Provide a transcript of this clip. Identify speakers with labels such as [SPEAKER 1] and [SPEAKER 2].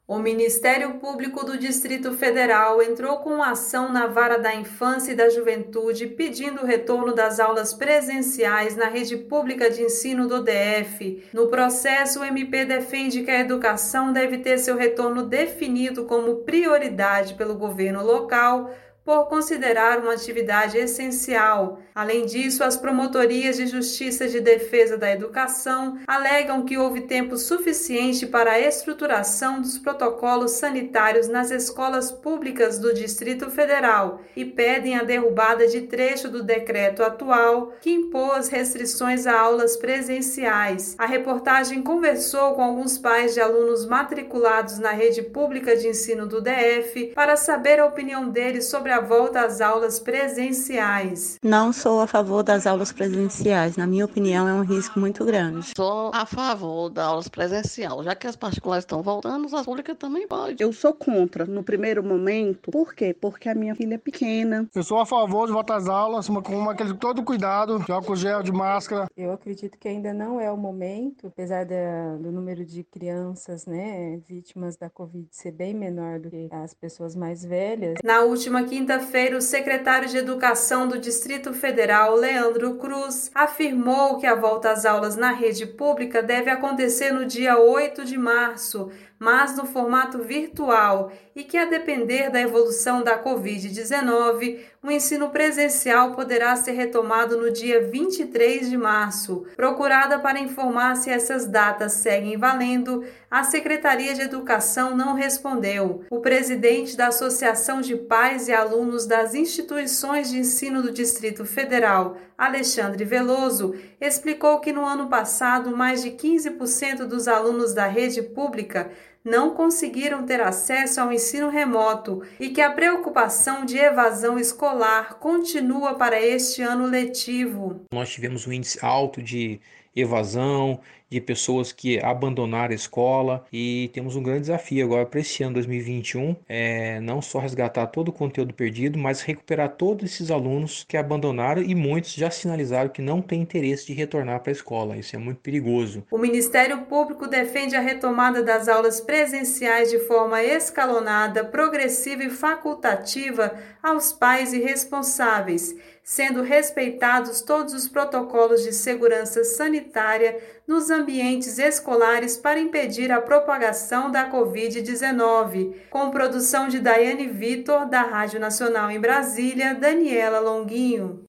[SPEAKER 1] O Ministério Público do Distrito Federal entrou com ação na Vara da Infância e da Juventude pedindo o retorno das aulas presenciais na rede pública de ensino do DF. No processo, o MP defende que a educação deve ter seu retorno definido como prioridade pelo governo local, por considerar uma atividade essencial. Além disso, as promotorias de justiça de defesa da educação alegam que houve tempo suficiente para a estruturação dos protocolos sanitários nas escolas públicas do Distrito Federal e pedem a derrubada de trecho do decreto atual que impôs restrições a aulas presenciais. A reportagem conversou com alguns pais de alunos matriculados na rede pública de ensino do DF para saber a opinião deles sobre a volta às aulas presenciais.
[SPEAKER 2] Não sou a favor das aulas presenciais. Na minha opinião, é um risco muito grande.
[SPEAKER 3] Sou a favor das aulas presencial. Já que as particulares estão voltando, as públicas também podem.
[SPEAKER 4] Eu sou contra no primeiro momento. Por quê? Porque a minha filha é pequena.
[SPEAKER 5] Eu sou a favor de voltar às aulas com todo cuidado, de álcool gel, de máscara.
[SPEAKER 6] Eu acredito que ainda não é o momento, apesar do número de crianças, vítimas da Covid ser bem menor do que as pessoas mais velhas.
[SPEAKER 1] Na última quinta-feira, o secretário de Educação do Distrito Federal, Leandro Cruz, afirmou que a volta às aulas na rede pública deve acontecer no dia 8 de março, mas no formato virtual, e que, a depender da evolução da Covid-19, o ensino presencial poderá ser retomado no dia 23 de março. Procurada para informar se essas datas seguem valendo, a Secretaria de Educação não respondeu. O presidente da Associação de Pais e Alunos das Instituições de Ensino do Distrito Federal, Alexandre Veloso, explicou que no ano passado mais de 15% dos alunos da rede pública não conseguiram ter acesso ao ensino remoto e que a preocupação de evasão escolar continua para este ano letivo.
[SPEAKER 7] Nós tivemos um índice alto de evasão, de pessoas que abandonaram a escola, e temos um grande desafio agora para esse ano 2021, não só resgatar todo o conteúdo perdido, mas recuperar todos esses alunos que abandonaram, e muitos já sinalizaram que não têm interesse de retornar para a escola. Isso é muito perigoso.
[SPEAKER 1] O Ministério Público defende a retomada das aulas presenciais de forma escalonada, progressiva e facultativa aos pais e responsáveis, sendo respeitados todos os protocolos de segurança sanitária nos ambientes escolares para impedir a propagação da Covid-19. Com produção de Daiane Vitor, da Rádio Nacional em Brasília, Daniela Longuinho.